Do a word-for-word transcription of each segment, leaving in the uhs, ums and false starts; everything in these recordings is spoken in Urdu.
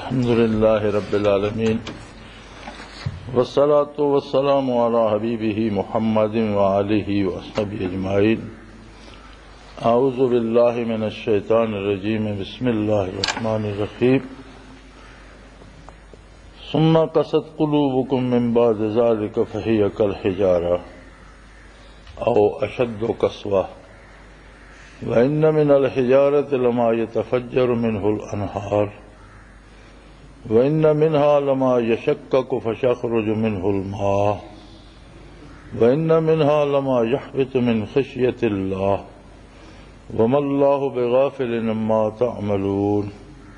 الحمد لله رب العالمين والصلاة والسلام على حبيبه محمد وآله وصحبه أجمعين. أعوذ بالله من الشيطان الرجيم. بسم الله الرحمن الرحيم. ثم قست قلوبكم من بعد ذلك فهي كالحجارة أو أشد قسوة وإن من الحجارة لما يتفجر منه الأنهار وإن منها لما يشقق فيخرج منه الماء وإن منها لما يهبط من خشية الله وما الله بغافل عما تعملون.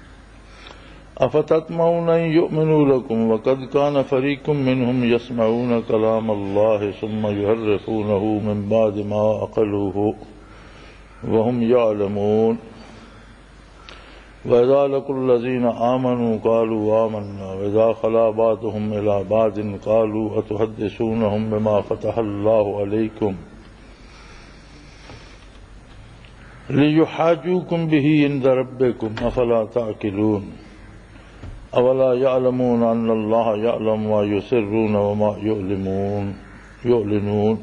أفتطمعون أن يؤمنوا لكم وقد كان فريق منهم يسمعون كلام الله ثم يحرفونه من بعد ما عقلوه وهم يعلمون. وإذا لقوا الذين آمنوا قالوا آمنا وإذا خلا بعضهم إلى بعض قالوا أتحدثونهم بما فتح الله عليكم ليحاجوكم به عند ربكم أفلا تعقلون. أولا يعلمون أن الله يعلم ما يسرون وما يعلمون يعلنون.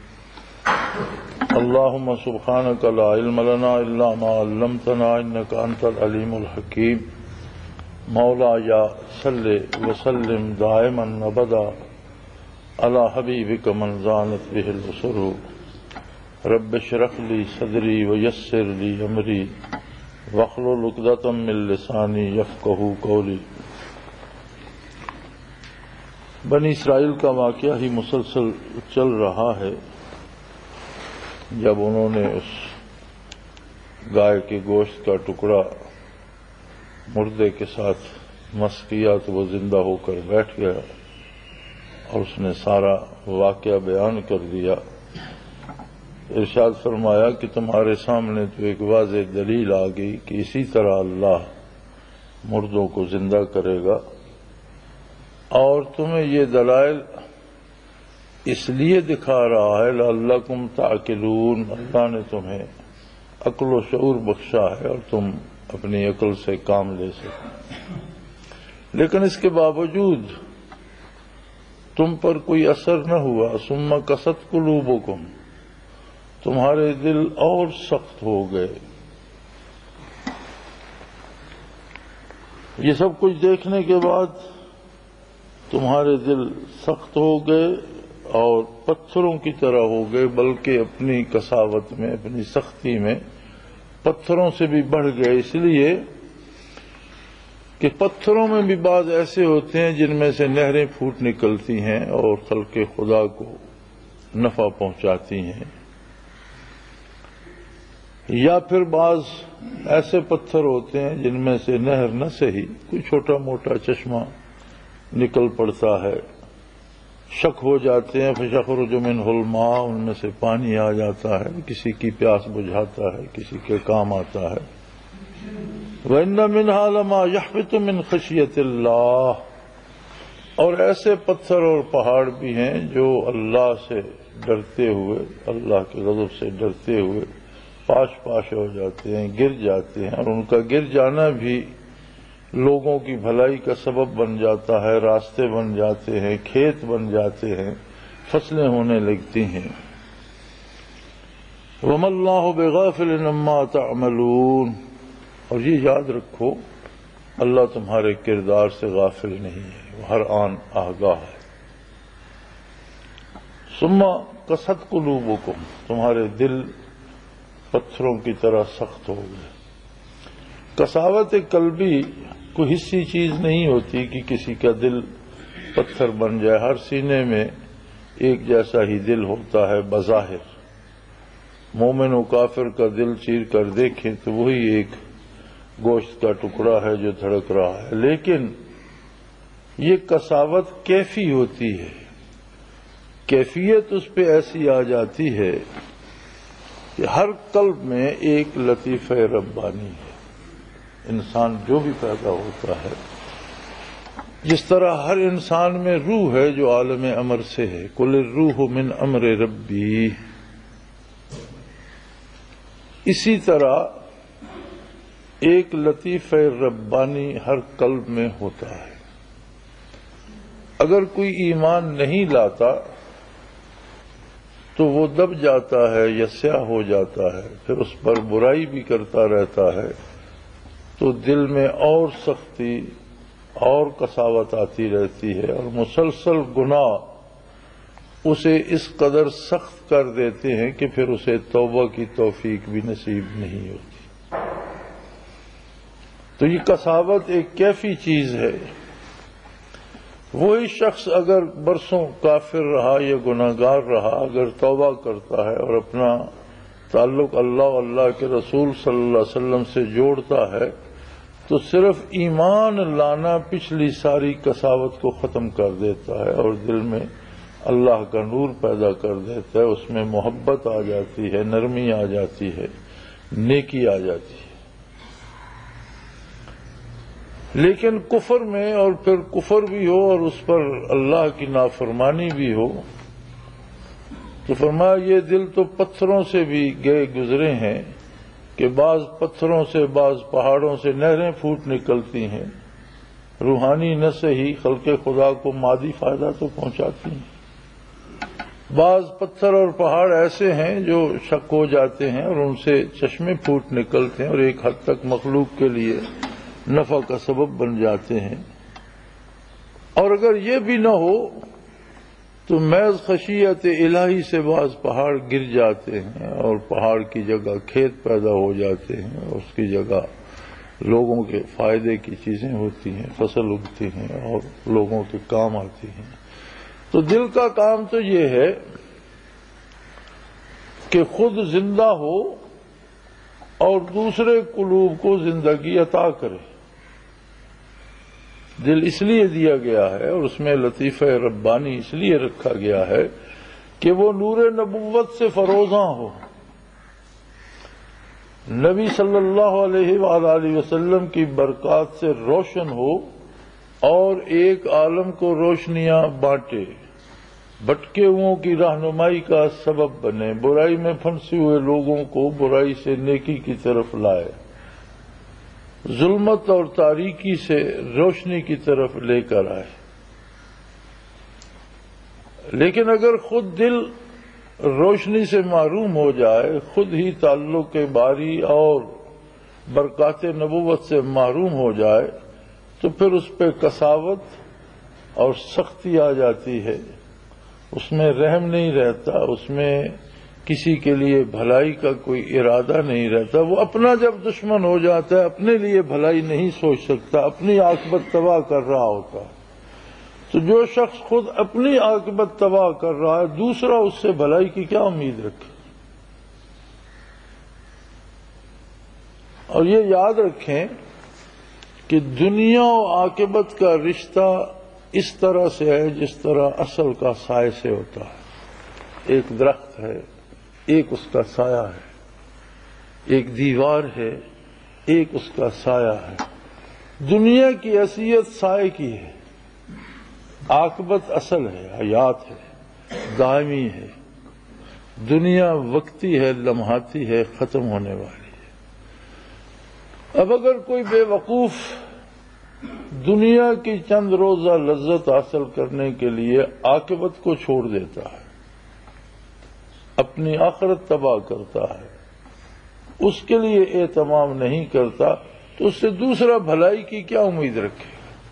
اللهم سبحانك لا علم لنا إلا ما علمتنا إنك أنت العليم الحكيم. مولاي صل وسلم دائما أبدا على حبيبك من زانت به البصر. رب اشرح لي صدري ويسر لي أمري واحلل عقدة من لساني يفقهوا قولي. بنی اسرائیل کا واقعہ ہی مسلسل چل رہا ہے. جب انہوں نے اس گائے کے گوشت کا ٹکڑا مردے کے ساتھ مس کیا تو وہ زندہ ہو کر بیٹھ گیا اور اس نے سارا واقعہ بیان کر دیا. ارشاد فرمایا کہ تمہارے سامنے تو ایک واضح دلیل آ گئی کہ اسی طرح اللہ مردوں کو زندہ کرے گا، اور تمہیں یہ دلائل اس لیے دکھا رہا ہے لعلکم تعقلون، اللہ نے تمہیں عقل و شعور بخشا ہے اور تم اپنی عقل سے کام لے سکو. لیکن اس کے باوجود تم پر کوئی اثر نہ ہوا. ثم قست قلوبکم، تمہارے دل اور سخت ہو گئے. یہ سب کچھ دیکھنے کے بعد تمہارے دل سخت ہو گئے اور پتھروں کی طرح ہو گئے، بلکہ اپنی قساوت میں، اپنی سختی میں پتھروں سے بھی بڑھ گئے. اس لیے کہ پتھروں میں بھی بعض ایسے ہوتے ہیں جن میں سے نہریں پھوٹ نکلتی ہیں اور خلق خدا کو نفع پہنچاتی ہیں، یا پھر بعض ایسے پتھر ہوتے ہیں جن میں سے نہر نہ سہی کوئی چھوٹا موٹا چشمہ نکل پڑتا ہے، شک ہو جاتے ہیں. فَيَخْرُجُ مِنْهُ الْمَاءُ، ان میں سے پانی آ جاتا ہے، کسی کی پیاس بجھاتا ہے، کسی کے کام آتا ہے. وَإِنَّ مِنْهَا لَمَا يَهْبِطُ مِنْ خَشْيَةِ اللَّهِ، اور ایسے پتھر اور پہاڑ بھی ہیں جو اللہ سے ڈرتے ہوئے، اللہ کے غضب سے ڈرتے ہوئے پاش پاش ہو جاتے ہیں، گر جاتے ہیں، اور ان کا گر جانا بھی لوگوں کی بھلائی کا سبب بن جاتا ہے، راستے بن جاتے ہیں، کھیت بن جاتے ہیں، فصلیں ہونے لگتی ہیں. وَمَا اللَّهُ بِغَافِلٍ عَمَّا تَعْمَلُونَ، اور یہ یاد رکھو اللہ تمہارے کردار سے غافل نہیں ہے، وہ ہر آن آگاہ ہے. ثُمَّ قَسَتْ قُلُوبُكُمْ، تمہارے دل پتھروں کی طرح سخت ہو گئے. قساوت قلبی کوئی حصی چیز نہیں ہوتی کہ کسی کا دل پتھر بن جائے. ہر سینے میں ایک جیسا ہی دل ہوتا ہے بظاہر. مومن و کافر کا دل چیر کر دیکھیں تو وہی ایک گوشت کا ٹکڑا ہے جو دھڑک رہا ہے، لیکن یہ قساوت کیفی ہوتی ہے. کیفیت اس پہ ایسی آ جاتی ہے کہ ہر قلب میں ایک لطیفہ ربانی ہے. انسان جو بھی پیدا ہوتا ہے، جس طرح ہر انسان میں روح ہے جو عالم امر سے ہے، قل الروح من امر ربی، اسی طرح ایک لطیفہ ربانی ہر قلب میں ہوتا ہے. اگر کوئی ایمان نہیں لاتا تو وہ دب جاتا ہے یا سیاہ ہو جاتا ہے، پھر اس پر برائی بھی کرتا رہتا ہے تو دل میں اور سختی اور قساوت آتی رہتی ہے، اور مسلسل گناہ اسے اس قدر سخت کر دیتے ہیں کہ پھر اسے توبہ کی توفیق بھی نصیب نہیں ہوتی. تو یہ قساوت ایک کیفی چیز ہے. وہی شخص اگر برسوں کافر رہا یا گناہگار رہا، اگر توبہ کرتا ہے اور اپنا تعلق اللہ و اللہ کے رسول صلی اللہ علیہ وسلم سے جوڑتا ہے تو صرف ایمان لانا پچھلی ساری قساوت کو ختم کر دیتا ہے اور دل میں اللہ کا نور پیدا کر دیتا ہے. اس میں محبت آ جاتی ہے، نرمی آ جاتی ہے، نیکی آ جاتی ہے. لیکن کفر میں، اور پھر کفر بھی ہو اور اس پر اللہ کی نافرمانی بھی ہو، تو فرمایا یہ دل تو پتھروں سے بھی گئے گزرے ہیں کہ بعض پتھروں سے، بعض پہاڑوں سے نہریں پھوٹ نکلتی ہیں، روحانی نہ صحیح خلق خدا کو مادی فائدہ تو پہنچاتی ہیں. بعض پتھر اور پہاڑ ایسے ہیں جو شک ہو جاتے ہیں اور ان سے چشمے پھوٹ نکلتے ہیں اور ایک حد تک مخلوق کے لیے نفع کا سبب بن جاتے ہیں. اور اگر یہ بھی نہ ہو تو محض خشیت الہی سے بعض پہاڑ گر جاتے ہیں اور پہاڑ کی جگہ کھیت پیدا ہو جاتے ہیں، اور اس کی جگہ لوگوں کے فائدے کی چیزیں ہوتی ہیں، فصل اگتی ہیں اور لوگوں کے کام آتی ہیں. تو دل کا کام تو یہ ہے کہ خود زندہ ہو اور دوسرے قلوب کو زندگی عطا کرے. دل اس لیے دیا گیا ہے اور اس میں لطیفہ ربانی اس لیے رکھا گیا ہے کہ وہ نور نبوت سے فروزاں ہو، نبی صلی اللہ علیہ وآلہ وسلم کی برکات سے روشن ہو اور ایک عالم کو روشنیاں بانٹے، بھٹکے ہوئوں کی رہنمائی کا سبب بنے، برائی میں پھنسے ہوئے لوگوں کو برائی سے نیکی کی طرف لائے، ظلمت اور تاریکی سے روشنی کی طرف لے کر آئے. لیکن اگر خود دل روشنی سے محروم ہو جائے، خود ہی تعلق باری اور برکات نبوت سے محروم ہو جائے تو پھر اس پہ قساوت اور سختی آ جاتی ہے، اس میں رحم نہیں رہتا، اس میں کسی کے لیے بھلائی کا کوئی ارادہ نہیں رہتا. وہ اپنا جب دشمن ہو جاتا ہے اپنے لیے بھلائی نہیں سوچ سکتا، اپنی عاقبت تباہ کر رہا ہوتا ہے. تو جو شخص خود اپنی عاقبت تباہ کر رہا ہے، دوسرا اس سے بھلائی کی کیا امید رکھے؟ اور یہ یاد رکھیں کہ دنیا و عاقبت کا رشتہ اس طرح سے ہے جس طرح اصل کا سائے سے ہوتا ہے. ایک درخت ہے، ایک اس کا سایہ ہے، ایک دیوار ہے، ایک اس کا سایہ ہے. دنیا کی حیثیت سائے کی ہے، عاقبت اصل ہے، حیات ہے، دائمی ہے. دنیا وقتی ہے، لمحاتی ہے، ختم ہونے والی ہے. اب اگر کوئی بے وقوف دنیا کی چند روزہ لذت حاصل کرنے کے لیے عاقبت کو چھوڑ دیتا ہے، اپنی آخرت تباہ کرتا ہے، اس کے لیے اہتمام نہیں کرتا، تو اس سے دوسرا بھلائی کی کیا امید رکھے؟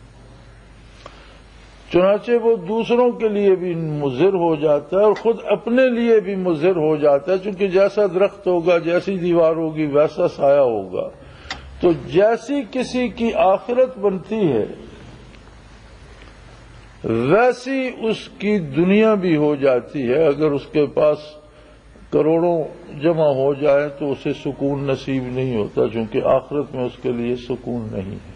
چنانچہ وہ دوسروں کے لیے بھی مضر ہو جاتا ہے اور خود اپنے لیے بھی مضر ہو جاتا ہے، چونکہ جیسا درخت ہوگا، جیسی دیوار ہوگی، ویسا سایہ ہوگا. تو جیسی کسی کی آخرت بنتی ہے ویسی اس کی دنیا بھی ہو جاتی ہے. اگر اس کے پاس کروڑوں جمع ہو جائے تو اسے سکون نصیب نہیں ہوتا، چونکہ آخرت میں اس کے لیے سکون نہیں ہے.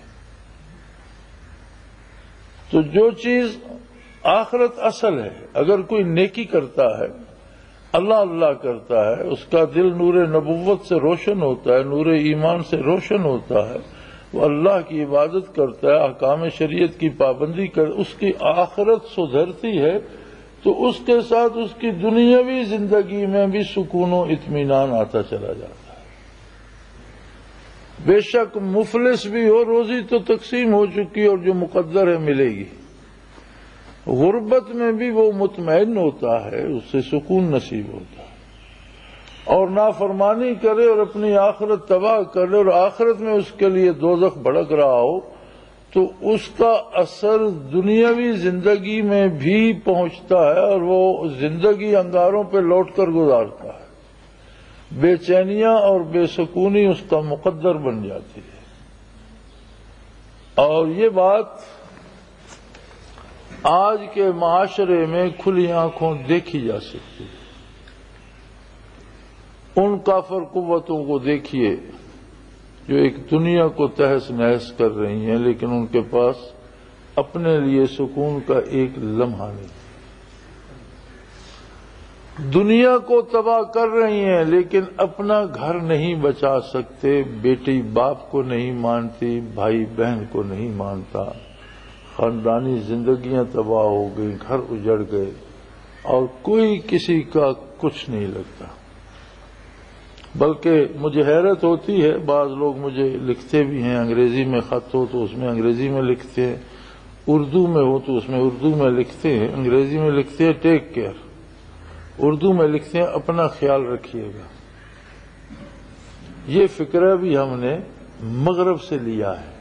تو جو چیز آخرت اصل ہے، اگر کوئی نیکی کرتا ہے، اللہ اللہ کرتا ہے، اس کا دل نور نبوت سے روشن ہوتا ہے، نور ایمان سے روشن ہوتا ہے، وہ اللہ کی عبادت کرتا ہے، احکام شریعت کی پابندی کر، اس کی آخرت سدھرتی ہے تو اس کے ساتھ اس کی دنیاوی زندگی میں بھی سکون و اطمینان آتا چلا جاتا ہے. بے شک مفلس بھی ہو روزی تو تقسیم ہو چکی اور جو مقدر ہے ملے گی. غربت میں بھی وہ مطمئن ہوتا ہے، اس سے سکون نصیب ہوتا ہے. اور نافرمانی کرے اور اپنی آخرت تباہ کرے اور آخرت میں اس کے لیے دوزخ بھڑک رہا ہو تو اس کا اثر دنیاوی زندگی میں بھی پہنچتا ہے اور وہ زندگی انگاروں پہ لوٹ کر گزارتا ہے. بے چینیاں اور بے سکونی اس کا مقدر بن جاتی ہے. اور یہ بات آج کے معاشرے میں کھلی آنکھوں دیکھی جا سکتی ہے. ان کافر قوتوں کو دیکھیے جو ایک دنیا کو تہس نہس کر رہی ہیں، لیکن ان کے پاس اپنے لیے سکون کا ایک لمحہ نہیں. دنیا کو تباہ کر رہی ہیں لیکن اپنا گھر نہیں بچا سکتے. بیٹی باپ کو نہیں مانتی، بھائی بہن کو نہیں مانتا، خاندانی زندگیاں تباہ ہو گئی، گھر اجڑ گئے اور کوئی کسی کا کچھ نہیں لگتا. بلکہ مجھے حیرت ہوتی ہے، بعض لوگ مجھے لکھتے بھی ہیں، انگریزی میں خط ہو تو اس میں انگریزی میں لکھتے ہیں، اردو میں ہو تو اس میں اردو میں لکھتے ہیں. انگریزی میں لکھتے ہیں ٹیک کیئر، اردو میں لکھتے ہیں اپنا خیال رکھیے گا. یہ فکرہ بھی ہم نے مغرب سے لیا ہے،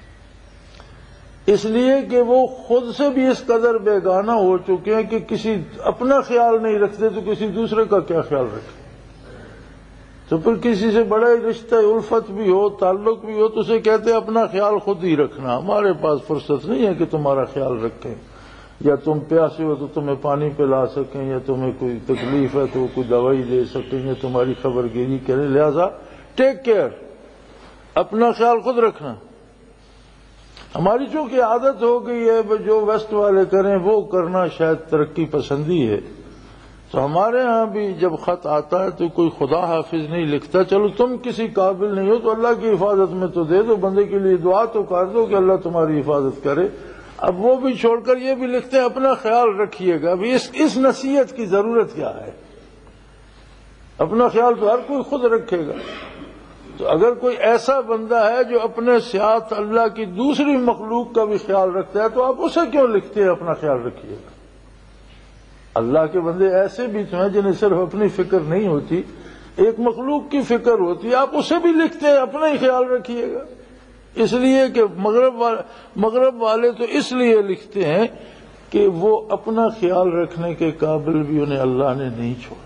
اس لیے کہ وہ خود سے بھی اس قدر بیگانہ ہو چکے ہیں کہ کسی اپنا خیال نہیں رکھتے تو کسی دوسرے کا کیا خیال رکھے. تو پھر کسی سے بڑا ہی رشتہ الفت بھی ہو، تعلق بھی ہو تو اسے کہتے ہیں اپنا خیال خود ہی رکھنا، ہمارے پاس فرصت نہیں ہے کہ تمہارا خیال رکھیں، یا تم پیاسے ہو تو تمہیں پانی پلا سکیں، یا تمہیں کوئی تکلیف ہے تو کوئی دوائی دے سکیں، یا تمہاری خبر گیری کریں. لہذا ٹیک کیئر، اپنا خیال خود رکھنا. ہماری چونکہ عادت ہو گئی ہے جو ویسٹ والے کریں وہ کرنا شاید ترقی پسندی ہے، تو ہمارے ہاں بھی جب خط آتا ہے تو کوئی خدا حافظ نہیں لکھتا، چلو تم کسی قابل نہیں ہو تو اللہ کی حفاظت میں تو دے دو، بندے کے لیے دعا تو کر دو کہ اللہ تمہاری حفاظت کرے. اب وہ بھی چھوڑ کر یہ بھی لکھتے ہیں اپنا خیال رکھیے گا. ابھی اس اس نصیحت کی ضرورت کیا ہے؟ اپنا خیال تو ہر کوئی خود رکھے گا. تو اگر کوئی ایسا بندہ ہے جو اپنے ساتھ اللہ کی دوسری مخلوق کا بھی خیال رکھتا ہے تو آپ اسے کیوں لکھتے ہیں اپنا خیال رکھیے گا؟ اللہ کے بندے ایسے بھی تو ہیں جنہیں صرف اپنی فکر نہیں ہوتی، ایک مخلوق کی فکر ہوتی ہے، آپ اسے بھی لکھتے ہیں اپنا ہی خیال رکھیے گا. اس لیے کہ مغرب والے مغرب والے تو اس لیے لکھتے ہیں کہ وہ اپنا خیال رکھنے کے قابل بھی انہیں اللہ نے نہیں چھوڑا.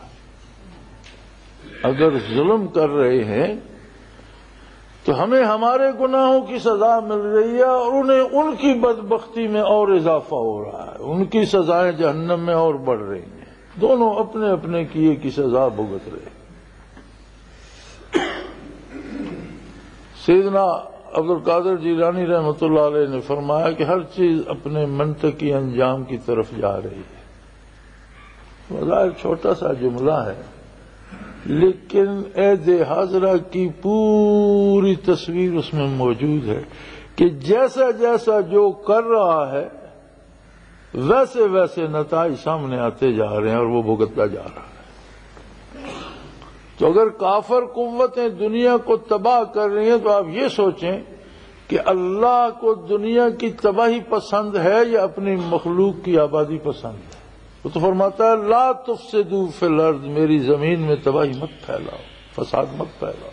اگر ظلم کر رہے ہیں تو ہمیں ہمارے گناہوں کی سزا مل رہی ہے اور انہیں ان کی بدبختی میں اور اضافہ ہو رہا ہے، ان کی سزائیں جہنم میں اور بڑھ رہی ہیں. دونوں اپنے اپنے کیے کی سزا بھگت رہے. سیدنا عبد القادر جیلانی رحمۃ اللہ علیہ نے فرمایا کہ ہر چیز اپنے منطقی انجام کی طرف جا رہی ہے. بظاہر چھوٹا سا جملہ ہے لیکن عید حاضرہ کی پوری تصویر اس میں موجود ہے کہ جیسا جیسا جو کر رہا ہے ویسے ویسے نتائج سامنے آتے جا رہے ہیں اور وہ بھگتتا جا رہا ہے. تو اگر کافر قوتیں دنیا کو تباہ کر رہی ہیں تو آپ یہ سوچیں کہ اللہ کو دنیا کی تباہی پسند ہے یا اپنی مخلوق کی آبادی پسند ہے. وہ تو فرماتا ہے لا تفسدوا فی الارض، میری زمین میں تباہی مت پھیلاؤ، فساد مت پھیلاؤ.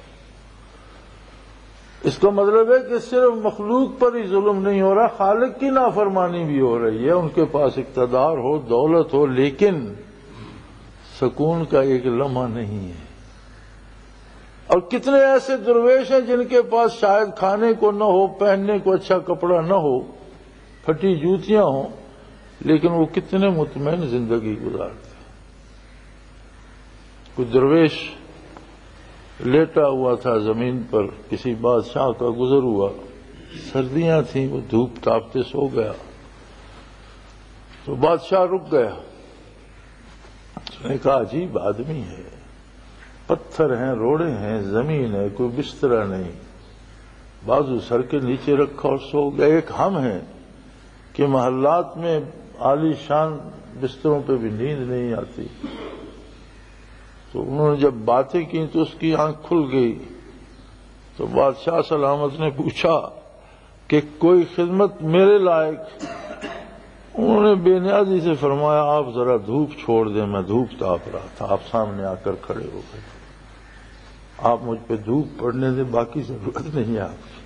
اس کا مطلب ہے کہ صرف مخلوق پر ہی ظلم نہیں ہو رہا، خالق کی نافرمانی بھی ہو رہی ہے. ان کے پاس اقتدار ہو، دولت ہو، لیکن سکون کا ایک لمحہ نہیں ہے. اور کتنے ایسے درویش ہیں جن کے پاس شاید کھانے کو نہ ہو، پہننے کو اچھا کپڑا نہ ہو، پھٹی جوتیاں ہوں، لیکن وہ کتنے مطمئن زندگی گزارتے ہیں. کوئی درویش لیٹا ہوا تھا زمین پر، کسی بادشاہ کا گزر ہوا، سردیاں تھیں، وہ دھوپ تاپتے سو گیا تو بادشاہ رک گیا. اس نے کہا عجیب آدمی ہے، پتھر ہیں، روڑے ہیں، زمین ہے، کوئی بسترا نہیں، بازو سر کے نیچے رکھا اور سو گیا. ایک ہم ہیں کہ محلات میں عالی شان بستروں پہ بھی نیند نہیں آتی. تو انہوں نے جب باتیں کی تو اس کی آنکھ کھل گئی تو بادشاہ سلامت نے پوچھا کہ کوئی خدمت میرے لائق؟ انہوں نے بے نیازی سے فرمایا آپ ذرا دھوپ چھوڑ دیں، میں دھوپ تاپ رہا تھا، آپ سامنے آ کر کھڑے ہو گئے، آپ مجھ پہ دھوپ پڑنے دیں، باقی ضرورت نہیں ہے آپ کی۔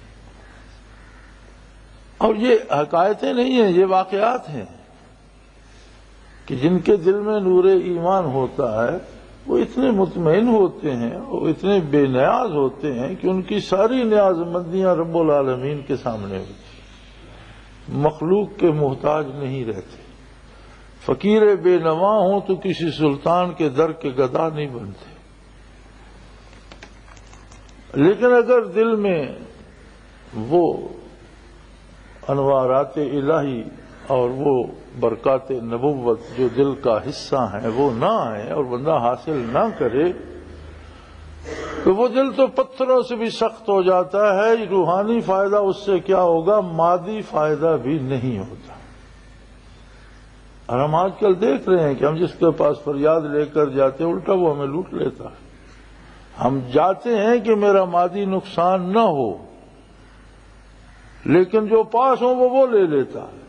اور یہ حقائقیں نہیں ہیں، یہ واقعات ہیں کہ جن کے دل میں نور ایمان ہوتا ہے وہ اتنے مطمئن ہوتے ہیں اور اتنے بے نیاز ہوتے ہیں کہ ان کی ساری نیاز مندیاں رب العالمین کے سامنے ہوتی ہیں، مخلوق کے محتاج نہیں رہتے۔ فقیر بے نوا ہوں تو کسی سلطان کے در کے گدا نہیں بنتے، لیکن اگر دل میں وہ انوارات الہی اور وہ برکات نبوت جو دل کا حصہ ہیں وہ نہ آئے اور بندہ حاصل نہ کرے تو وہ دل تو پتھروں سے بھی سخت ہو جاتا ہے، روحانی فائدہ اس سے کیا ہوگا، مادی فائدہ بھی نہیں ہوتا۔ اور ہم آج کل دیکھ رہے ہیں کہ ہم جس کے پاس فریاد لے کر جاتے ہیں الٹا وہ ہمیں لوٹ لیتا ہے۔ ہم جاتے ہیں کہ میرا مادی نقصان نہ ہو، لیکن جو پاس ہو وہ وہ لے لیتا ہے۔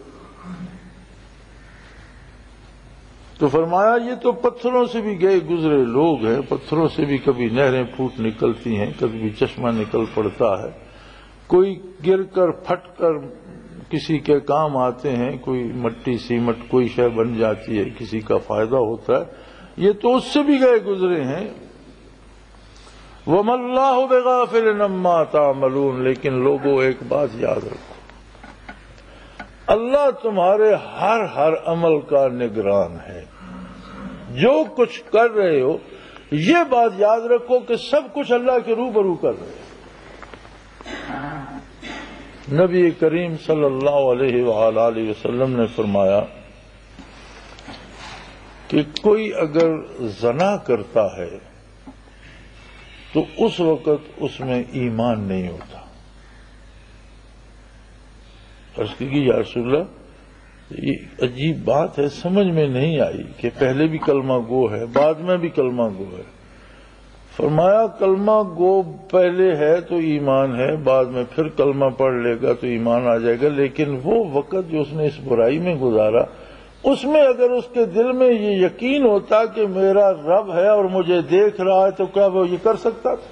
تو فرمایا یہ تو پتھروں سے بھی گئے گزرے لوگ ہیں، پتھروں سے بھی کبھی نہریں پھوٹ نکلتی ہیں، کبھی چشمہ نکل پڑتا ہے، کوئی گر کر پھٹ کر کسی کے کام آتے ہیں، کوئی مٹی سیمٹ کوئی شے بن جاتی ہے، کسی کا فائدہ ہوتا ہے، یہ تو اس سے بھی گئے گزرے ہیں۔ وَمَا اللَّهُ بِغَافِلٍ عَمَّا تَعْمَلُونَ، لیکن لوگوں ایک بات یاد رکھو، اللہ تمہارے ہر ہر عمل کا نگران ہے، جو کچھ کر رہے ہو یہ بات یاد رکھو کہ سب کچھ اللہ کے روبرو کر رہے ہو۔ نبی کریم صلی اللہ علیہ وآلہ وسلم نے فرمایا کہ کوئی اگر زنا کرتا ہے تو اس وقت اس میں ایمان نہیں ہوتا۔ عرض کی کہ یا رسول اللہ یہ عجیب بات ہے، سمجھ میں نہیں آئی کہ پہلے بھی کلمہ گو ہے بعد میں بھی کلمہ گو ہے۔ فرمایا کلمہ گو پہلے ہے تو ایمان ہے، بعد میں پھر کلمہ پڑھ لے گا تو ایمان آ جائے گا، لیکن وہ وقت جو اس نے اس برائی میں گزارا اس میں اگر اس کے دل میں یہ یقین ہوتا کہ میرا رب ہے اور مجھے دیکھ رہا ہے تو کیا وہ یہ کر سکتا تھا؟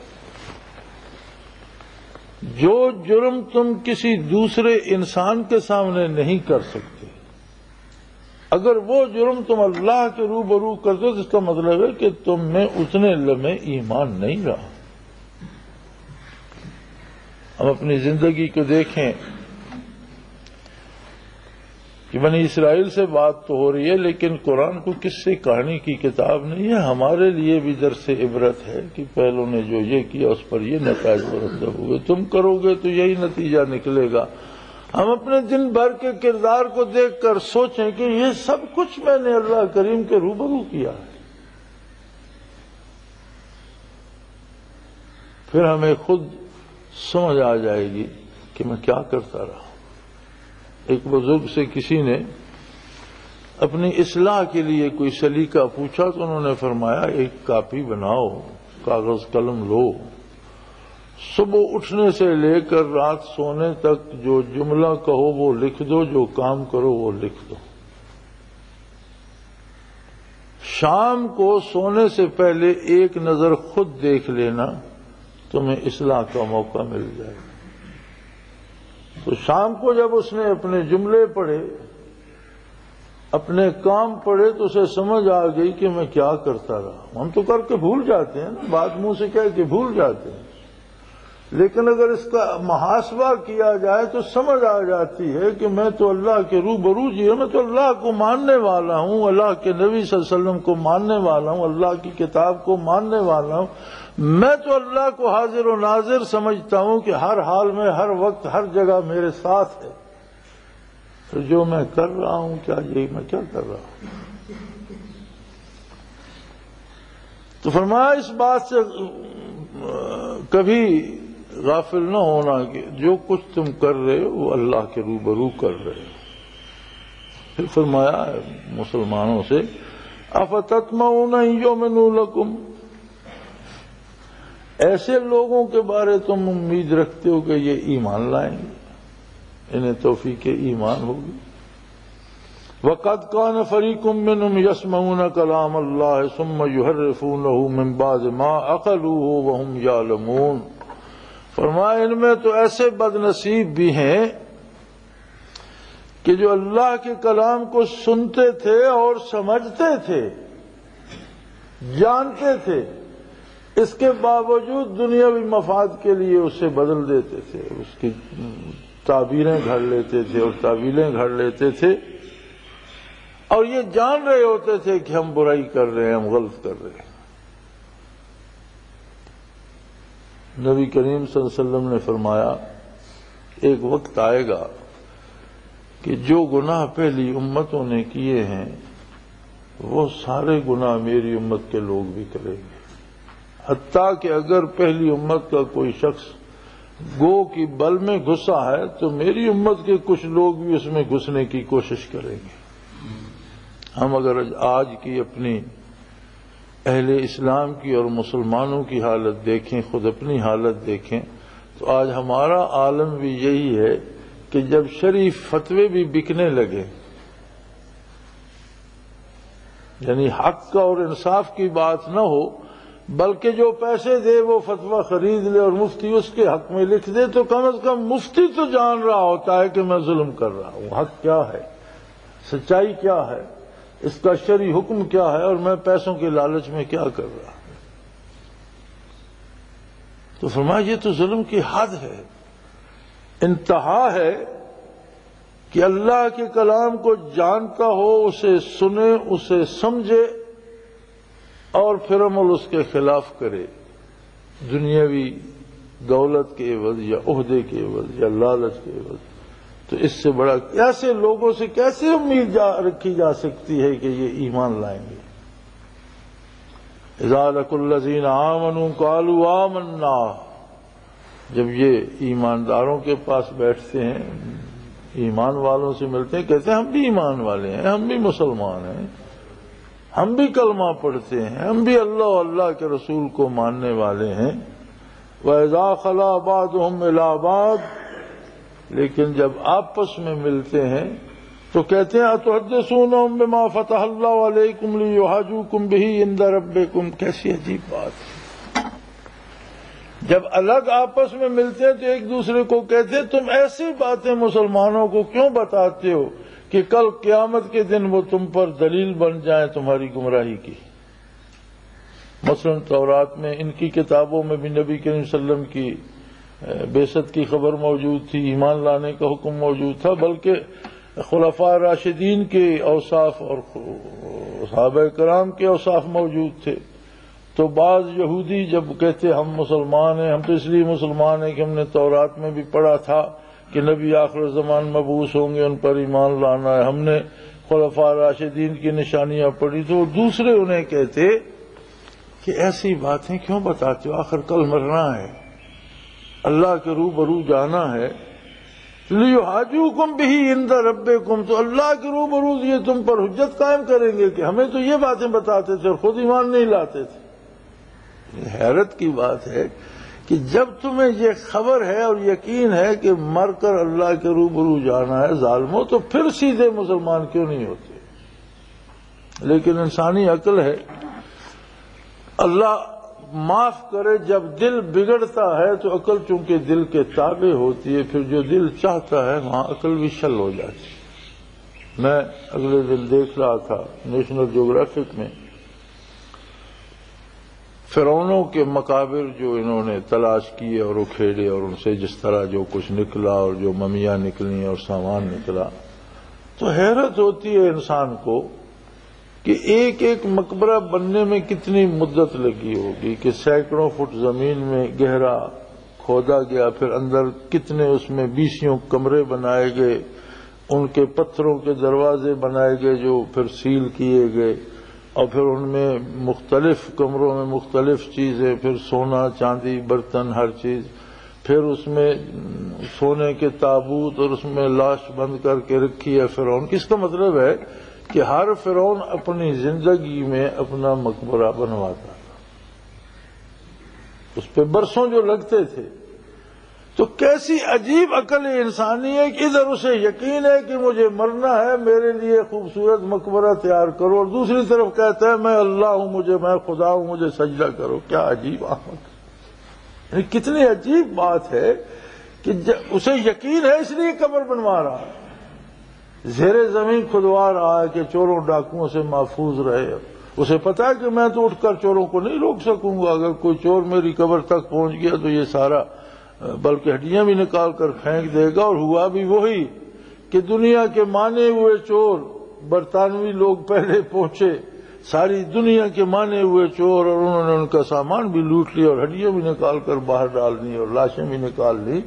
جو جرم تم کسی دوسرے انسان کے سامنے نہیں کر سکتے، اگر وہ جرم تم اللہ کے روبرو کرتے تو اس کا مطلب ہے کہ تم میں اتنے لمحے ایمان نہیں رہا۔ ہم اپنی زندگی کو دیکھیں کہ بنی اسرائیل سے بات تو ہو رہی ہے لیکن قرآن کو کس سے کہانی کی کتاب نہیں ہے، ہمارے لیے بھی درس عبرت ہے کہ پہلوں نے جو یہ کیا اس پر یہ نتائج مرتب ہوئے، تم کرو گے تو یہی نتیجہ نکلے گا۔ ہم اپنے دن بھر کے کردار کو دیکھ کر سوچیں کہ یہ سب کچھ میں نے اللہ کریم کے روبرو کیا ہے، پھر ہمیں خود سمجھ آ جائے گی کہ میں کیا کرتا رہا۔ ایک بزرگ سے کسی نے اپنی اصلاح کے لیے کوئی سلیقہ پوچھا تو انہوں نے فرمایا ایک کاپی بناؤ، کاغذ قلم لو، صبح اٹھنے سے لے کر رات سونے تک جو جملہ کہو وہ لکھ دو، جو کام کرو وہ لکھ دو، شام کو سونے سے پہلے ایک نظر خود دیکھ لینا، تمہیں اصلاح کا موقع مل جائے گا۔ تو شام کو جب اس نے اپنے جملے پڑھے، اپنے کام پڑھے، تو اسے سمجھ آ گئی کہ میں کیا کرتا رہا۔ ہم تو کر کے بھول جاتے ہیں نا، بات منہ سے کہہ کے بھول جاتے ہیں، لیکن اگر اس کا محاسبہ کیا جائے تو سمجھ آ جاتی ہے کہ میں تو اللہ کے روبرو جی ہوں، میں تو اللہ کو ماننے والا ہوں، اللہ کے نبی صلی اللہ علیہ وسلم کو ماننے والا ہوں، اللہ کی کتاب کو ماننے والا ہوں، میں تو اللہ کو حاضر و ناظر سمجھتا ہوں کہ ہر حال میں ہر وقت ہر جگہ میرے ساتھ ہے، تو جو میں کر رہا ہوں کیا یہی میں کیا کر رہا ہوں؟ تو فرمایا اس بات سے کبھی غافل نہ ہونا کہ جو کچھ تم کر رہے ہو وہ اللہ کے روبرو کر رہے ہو۔ پھر فرمایا مسلمانوں سے افتطمعون ان یؤمنوا لکم، ایسے لوگوں کے بارے تم امید رکھتے ہو کہ یہ ایمان لائیں گے، انہیں توفیق ایمان ہوگی۔ وَقَدْ كَانَ فَرِيقٌ مِّنْهُمْ يَسْمَعُونَ كَلَامَ اللَّهِ ثُمَّ يُحَرِّفُونَهُ مِنْ بَعْدِ مَا عَقَلُوهُ وَهُمْ يَعْلَمُونَ۔ فرمایا ان میں تو ایسے بد نصیب بھی ہیں کہ جو اللہ کے کلام کو سنتے تھے اور سمجھتے تھے، جانتے تھے، اس کے باوجود دنیاوی مفاد کے لیے اسے بدل دیتے تھے، اس کی تعبیریں گھڑ لیتے تھے اور تعویلیں گھڑ لیتے تھے، اور یہ جان رہے ہوتے تھے کہ ہم برائی کر رہے ہیں، ہم غلط کر رہے ہیں۔ نبی کریم صلی اللہ علیہ وسلم نے فرمایا ایک وقت آئے گا کہ جو گناہ پہلی امتوں نے کیے ہیں وہ سارے گناہ میری امت کے لوگ بھی کریں گے، حتیٰ کہ اگر پہلی امت کا کوئی شخص گو کی بل میں گھسا ہے تو میری امت کے کچھ لوگ بھی اس میں گھسنے کی کوشش کریں گے۔ ہم اگر آج کی اپنی اہل اسلام کی اور مسلمانوں کی حالت دیکھیں، خود اپنی حالت دیکھیں، تو آج ہمارا عالم بھی یہی ہے کہ جب شرعی فتوے بھی بکنے لگے، یعنی حق کا اور انصاف کی بات نہ ہو بلکہ جو پیسے دے وہ فتویٰ خرید لے اور مفتی اس کے حق میں لکھ دے، تو کم از کم مفتی تو جان رہا ہوتا ہے کہ میں ظلم کر رہا ہوں، حق کیا ہے، سچائی کیا ہے، اس کا شرعی حکم کیا ہے، اور میں پیسوں کے لالچ میں کیا کر رہا ہوں۔ تو فرمایا یہ تو ظلم کی حد ہے، انتہا ہے کہ اللہ کے کلام کو جانتا ہو، اسے سنے، اسے سمجھے اور پھر عمل اس کے خلاف کرے، دنیاوی دولت کے عوض یا عہدے کے عوض یا لالچ کے عوض۔ تو اس سے بڑا ایسے لوگوں سے کیسے امید جا رکھی جا سکتی ہے کہ یہ ایمان لائیں گے؟ اذا لقوا الذین آمنوا قالوا آمنا، جب یہ ایمانداروں کے پاس بیٹھتے ہیں، ایمان والوں سے ملتے ہیں، کہتے ہیں ہم بھی ایمان والے ہیں، ہم بھی مسلمان ہیں، ہم بھی کلمہ پڑھتے ہیں، ہم بھی اللہ و اللہ کے رسول کو ماننے والے ہیں۔ وَإِذَا خَلَا بَعْضُهُمْ إِلَىٰ بَعْضٍ، لیکن جب آپس میں ملتے ہیں تو کہتے ہیں أَتُحَدِّثُونَهُم بِمَا فَتَحَ اللَّهُ عَلَيْكُمْ لِيُحَاجُّوكُم بِهِ عِندَ رَبِّكُمْ۔ کیسی عجیب بات ہے، جب الگ آپس میں ملتے ہیں تو ایک دوسرے کو کہتے ہیں تم ایسی باتیں مسلمانوں کو کیوں بتاتے ہو کہ کل قیامت کے دن وہ تم پر دلیل بن جائیں تمہاری گمراہی کی۔ مثلا تورات میں، ان کی کتابوں میں بھی نبی کریم صلی اللہ علیہ وسلم کی بعثت کی خبر موجود تھی، ایمان لانے کا حکم موجود تھا، بلکہ خلفاء راشدین کے اوصاف اور صحابہ کرام کے اوصاف موجود تھے۔ تو بعض یہودی جب کہتے ہم مسلمان ہیں، ہم تو اس لیے مسلمان ہیں کہ ہم نے تورات میں بھی پڑھا تھا کہ نبی آخر زمان مبعوث ہوں گے، ان پر ایمان لانا ہے، ہم نے خلفاء راشدین کی نشانیاں پڑھی، تو دوسرے انہیں کہتے کہ ایسی باتیں کیوں بتاتے ہو، آخر کل مرنا ہے، اللہ کے روبرو جانا ہے۔ لِيُحَاجُّوكُم بِهِ عِندَ رَبِّكُمْ، تو اللہ کے روبرو یہ تم پر حجت قائم کریں گے کہ ہمیں تو یہ باتیں بتاتے تھے اور خود ایمان نہیں لاتے تھے۔ حیرت کی بات ہے کہ جب تمہیں یہ خبر ہے اور یقین ہے کہ مر کر اللہ کے روبرو جانا ہے ظالموں، تو پھر سیدھے مسلمان کیوں نہیں ہوتے؟ لیکن انسانی عقل ہے، اللہ معاف کرے، جب دل بگڑتا ہے تو عقل چونکہ دل کے تابع ہوتی ہے، پھر جو دل چاہتا ہے وہاں عقل بھی شل ہو جاتی ہے۔ میں اگلے دن دیکھ رہا تھا نیشنل جیوگرافک میں فرعونوں کے مقابر جو انہوں نے تلاش کیے اور اکھیڑے، اور ان سے جس طرح جو کچھ نکلا اور جو ممیاں نکلیں اور سامان نکلا، تو حیرت ہوتی ہے انسان کو کہ ایک ایک مقبرہ بننے میں کتنی مدت لگی ہوگی، کہ سینکڑوں فٹ زمین میں گہرا کھودا گیا، پھر اندر کتنے اس میں بیسیوں کمرے بنائے گئے، ان کے پتھروں کے دروازے بنائے گئے جو پھر سیل کیے گئے، اور پھر ان میں مختلف کمروں میں مختلف چیزیں، پھر سونا چاندی برتن ہر چیز، پھر اس میں سونے کے تابوت اور اس میں لاش بند کر کے رکھی ہے فرعون۔ کس کا مطلب ہے کہ ہر فرعون اپنی زندگی میں اپنا مقبرہ بنواتا تھا، اس پہ برسوں جو لگتے تھے. تو کیسی عجیب عقل انسانی ہے کہ ادھر اسے یقین ہے کہ مجھے مرنا ہے، میرے لیے خوبصورت مقبرہ تیار کرو، اور دوسری طرف کہتا ہے میں اللہ ہوں، مجھے میں خدا ہوں، مجھے سجدہ کرو. کیا عجیب احمق، یعنی کتنی عجیب بات ہے کہ اسے یقین ہے اس لیے قبر بنوا رہا ہے، زیر زمین کھدوا رہا ہے کہ چوروں ڈاکوؤں سے محفوظ رہے. اسے پتا ہے کہ میں تو اٹھ کر چوروں کو نہیں روک سکوں گا، اگر کوئی چور میری قبر تک پہنچ گیا تو یہ سارا بلکہ ہڈیاں بھی نکال کر پھینک دے گا. اور ہوا بھی وہی کہ دنیا کے مانے ہوئے چور، برطانوی لوگ پہلے پہنچے، ساری دنیا کے مانے ہوئے چور، اور انہوں نے ان کا سامان بھی لوٹ لیا اور ہڈیاں بھی نکال کر باہر ڈال دی اور لاشیں بھی نکال لی.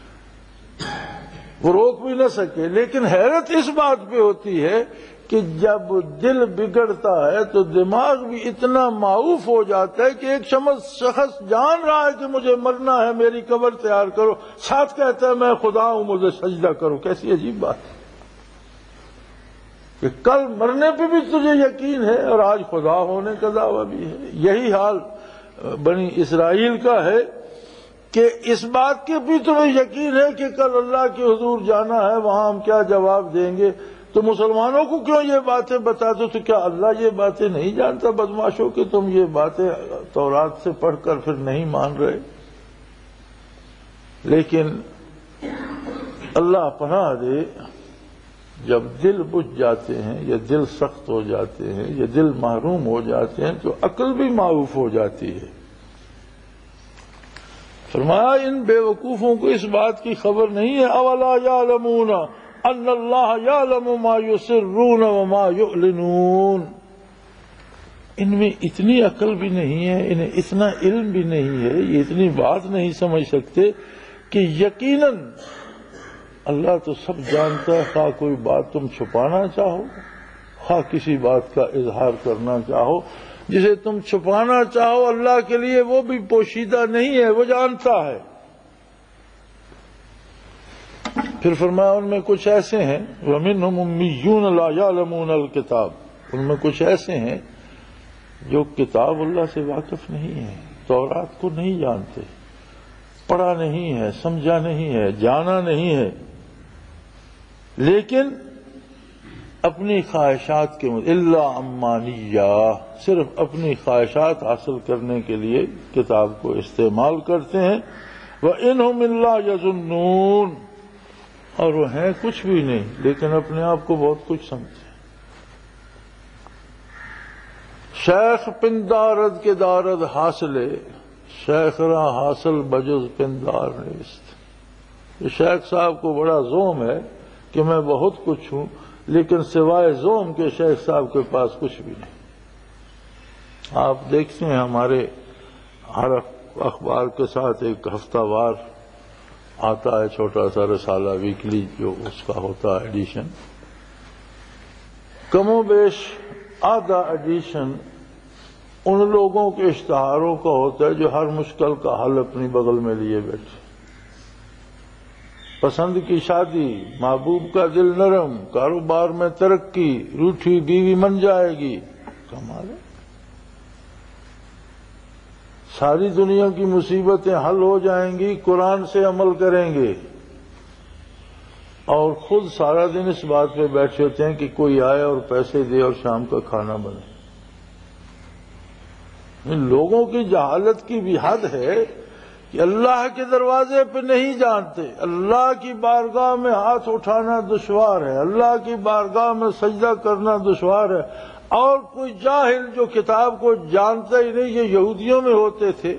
وہ روک بھی نہ سکے. لیکن حیرت اس بات پہ ہوتی ہے کہ جب دل بگڑتا ہے تو دماغ بھی اتنا معوف ہو جاتا ہے کہ ایک شخص جان رہا ہے کہ مجھے مرنا ہے، میری قبر تیار کرو، ساتھ کہتا ہے میں خدا ہوں، مجھے سجدہ کرو. کیسی عجیب بات ہے کہ کل مرنے پہ بھی تجھے یقین ہے اور آج خدا ہونے کا دعویٰ بھی ہے. یہی حال بنی اسرائیل کا ہے کہ اس بات کے بھی تمہیں یقین ہے کہ کل اللہ کے حضور جانا ہے، وہاں ہم کیا جواب دیں گے. تو مسلمانوں کو کیوں یہ باتیں بتاتے؟ تو کیا اللہ یہ باتیں نہیں جانتا بدماشوں کہ تم یہ باتیں تورات سے پڑھ کر پھر نہیں مان رہے؟ لیکن اللہ پناہ دے، جب دل بجھ جاتے ہیں یا دل سخت ہو جاتے ہیں یا دل محروم ہو جاتے ہیں تو عقل بھی معروف ہو جاتی ہے. فرمایا ان بے وقوفوں کو اس بات کی خبر نہیں ہے، اولا یعلمون ان اللہ یعلم ما یسرون وما یعلنون. ان میں اتنی عقل بھی نہیں ہے، انہیں اتنا علم بھی نہیں ہے، یہ اتنی بات نہیں سمجھ سکتے کہ یقیناً اللہ تو سب جانتا ہے، خواہ کوئی بات تم چھپانا چاہو، خواہ کسی بات کا اظہار کرنا چاہو. جسے تم چھپانا چاہو اللہ کے لیے وہ بھی پوشیدہ نہیں ہے، وہ جانتا ہے. پھر فرمایا ان میں کچھ ایسے ہیں وَمِنْهُمْ أُمِّيُّونَ لَا يَعْلَمُونَ الْكِتَابَ، ان میں کچھ ایسے ہیں جو کتاب اللہ سے واقف نہیں ہیں، تورات کو نہیں جانتے، پڑھا نہیں ہے، سمجھا نہیں ہے، جانا نہیں ہے، لیکن اپنی خواہشات کے الا امانیہ، صرف اپنی خواہشات حاصل کرنے کے لیے کتاب کو استعمال کرتے ہیں. وَإِنْهُمْ إِلَّا يَظُنُّونَ، اور وہ ہیں کچھ بھی نہیں لیکن اپنے آپ کو بہت کچھ سمجھتے ہیں. شیخ پندارد کے دارد حاصلے، شیخ را حاصل بجز پندار نیست. یہ شیخ صاحب کو بڑا زوم ہے کہ میں بہت کچھ ہوں، لیکن سوائے زوم کے شیخ صاحب کے پاس کچھ بھی نہیں. آپ دیکھتے ہیں ہمارے ہر اخبار کے ساتھ ایک ہفتہ وار آتا ہے چھوٹا سا رسالہ ویکلی، جو اس کا ہوتا ہے ایڈیشن. کم و بیش آدھا ایڈیشن ان لوگوں کے اشتہاروں کا ہوتا ہے جو ہر مشکل کا حل اپنی بغل میں لیے بیٹھے. پسند کی شادی، محبوب کا دل نرم، کاروبار میں ترقی، روٹھی بیوی من جائے گی. کمال ہے، ساری دنیا کی مصیبتیں حل ہو جائیں گی، قرآن سے عمل کریں گے، اور خود سارا دن اس بات پہ بیٹھے ہوتے ہیں کہ کوئی آئے اور پیسے دے اور شام کا کھانا بنے. ان لوگوں کی جہالت کی بھی حد ہے کہ اللہ کے دروازے پہ نہیں جانتے، اللہ کی بارگاہ میں ہاتھ اٹھانا دشوار ہے، اللہ کی بارگاہ میں سجدہ کرنا دشوار ہے. اور کوئی جاہل جو کتاب کو جانتا ہی نہیں، یہ یہودیوں میں ہوتے تھے،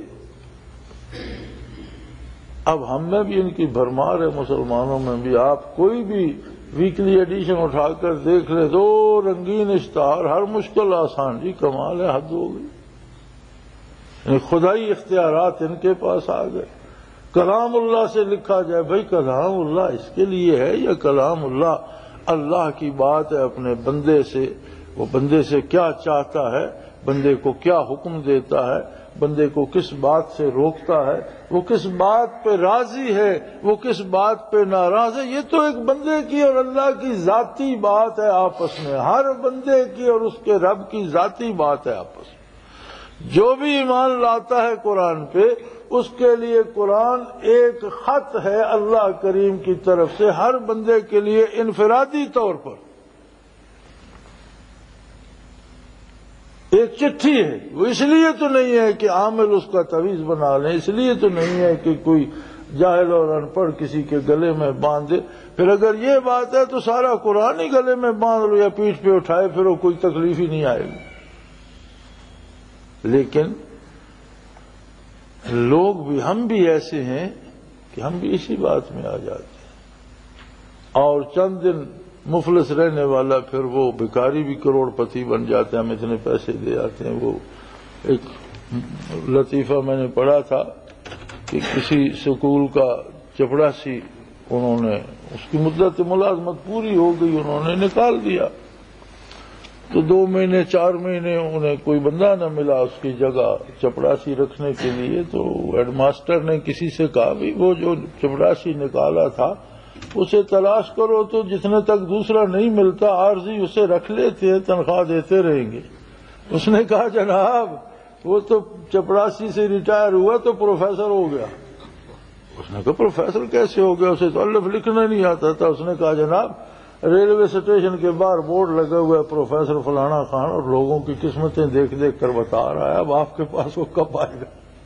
اب ہم میں بھی ان کی بھرمار ہے، مسلمانوں میں بھی. آپ کوئی بھی ویکلی ایڈیشن اٹھا کر دیکھ لیں، دو رنگین اشتہار، ہر مشکل آسان. جی کمال ہے، حد ہو گئی. خدائی اختیارات ان کے پاس آ گئے. کلام اللہ سے لکھا جائے، بھائی کلام اللہ اس کے لیے ہے یا کلام اللہ اللہ کی بات ہے اپنے بندے سے؟ وہ بندے سے کیا چاہتا ہے، بندے کو کیا حکم دیتا ہے، بندے کو کس بات سے روکتا ہے، وہ کس بات پہ راضی ہے، وہ کس بات پہ ناراض ہے. یہ تو ایک بندے کی اور اللہ کی ذاتی بات ہے آپس میں، ہر بندے کی اور اس کے رب کی ذاتی بات ہے آپس میں. جو بھی ایمان لاتا ہے قرآن پہ اس کے لیے قرآن ایک خط ہے اللہ کریم کی طرف سے ہر بندے کے لیے انفرادی طور پر، ایک چٹھی ہے۔ وہ اس لیے تو نہیں ہے کہ عامل اس کا تعویذ بنا لیں، اس لیے تو نہیں ہے کہ کوئی جاہل اور ان پڑھ کسی کے گلے میں باندھ دے۔ پھر اگر یہ بات ہے تو سارا قرآن ہی گلے میں باندھ لو یا پیٹھ پہ اٹھائے، پھر وہ کوئی تکلیف ہی نہیں آئے گی۔ لیکن لوگ بھی، ہم بھی ایسے ہیں کہ ہم بھی اسی بات میں آ جاتے ہیں، اور چند دن مفلس رہنے والا پھر وہ بیکاری بھی کروڑ پتی بن جاتے ہیں، ہم اتنے پیسے دے آتے ہیں۔ وہ ایک لطیفہ میں نے پڑھا تھا کہ کسی سکول کا چپڑاسی، انہوں نے اس کی مدت ملازمت پوری ہو گئی، انہوں نے نکال دیا، تو دو مہینے چار مہینے انہیں کوئی بندہ نہ ملا اس کی جگہ چپڑاسی رکھنے کے لیے۔ تو ہیڈ ماسٹر نے کسی سے کہا بھی وہ جو چپڑاسی نکالا تھا اسے تلاش کرو، تو جتنے تک دوسرا نہیں ملتا عارضی اسے رکھ لیتے ہیں، تنخواہ دیتے رہیں گے۔ اس نے کہا جناب وہ تو چپڑاسی سے ریٹائر ہوا تو پروفیسر ہو گیا۔ اس نے کہا پروفیسر کیسے ہو گیا؟ اسے تو الف لکھنا نہیں آتا تھا۔ اس نے کہا جناب ریلوے اسٹیشن کے باہر بورڈ لگا ہوا ہے پروفیسر فلانا خان، اور لوگوں کی قسمتیں دیکھ دیکھ کر بتا رہا ہے، اب آپ کے پاس وہ کب آئے گا؟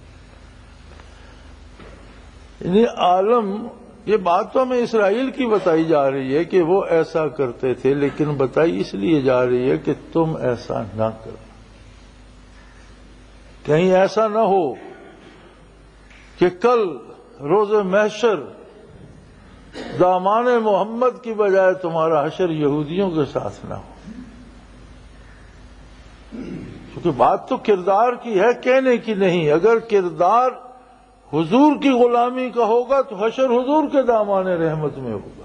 یعنی عالم، یہ بات تو ہمیں اسرائیل کی بتائی جا رہی ہے کہ وہ ایسا کرتے تھے، لیکن بتائی اس لیے جا رہی ہے کہ تم ایسا نہ کرو، کہیں ایسا نہ ہو کہ کل روز محشر دامان محمد کی بجائے تمہارا حشر یہودیوں کے ساتھ نہ ہو۔ کیونکہ بات تو کردار کی ہے، کہنے کی نہیں۔ اگر کردار حضور کی غلامی کا ہوگا تو حشر حضور کے دامان رحمت میں ہوگا۔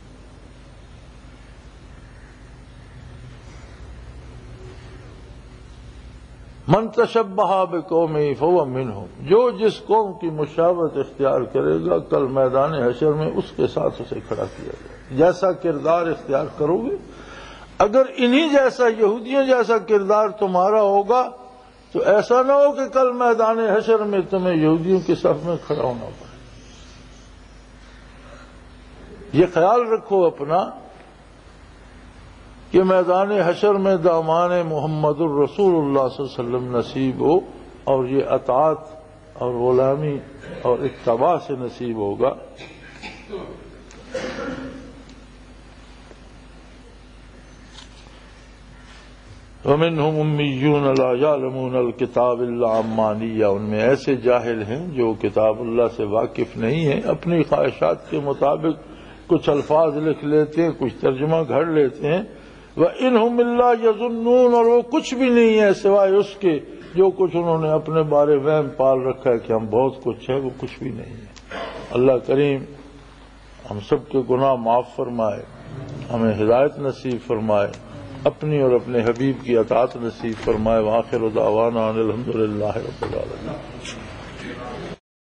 من تشبہ بقوم فہو منہم، جو جس قوم کی مشابہت اختیار کرے گا کل میدان حشر میں اس کے ساتھ اسے کھڑا کیا جائے۔ جیسا کردار اختیار کرو گے، اگر انہی جیسا، یہودیوں جیسا کردار تمہارا ہوگا تو ایسا نہ ہو کہ کل میدان حشر میں تمہیں یہودیوں کے صف میں کھڑا ہونا پڑے۔ یہ خیال رکھو اپنا کہ میدان حشر میں دامان محمد الرسول اللہ صلی اللہ علیہ وسلم نصیب ہو، اور یہ اطاعت اور غلامی اور اتباع سے نصیب ہوگا۔ وَمِنْهُمْ أُمِّيُّونَ لَا يَعْلَمُونَ الْكِتَابَ إِلَّا أَمَّانِيَّ، ان میں ایسے جاہل ہیں جو کتاب اللہ سے واقف نہیں ہیں، اپنی خواہشات کے مطابق کچھ الفاظ لکھ لیتے ہیں، کچھ ترجمہ گھڑ لیتے ہیں۔ وَإِنْهُمْ إِلَّا يَظُنُّونَ، اور وہ کچھ بھی نہیں ہے سوائے اس کے جو کچھ انہوں نے اپنے بارے وہم پال رکھا ہے کہ ہم بہت کچھ ہے، وہ کچھ بھی نہیں ہے۔ اللہ کریم ہم سب کے گناہ معاف فرمائے، ہمیں ہدایت نصیب فرمائے، اپنی اور اپنے حبیب کی اطاعت نصیب فرمائے۔ وآخر دعوانا ان الحمد للہ رب العالمین۔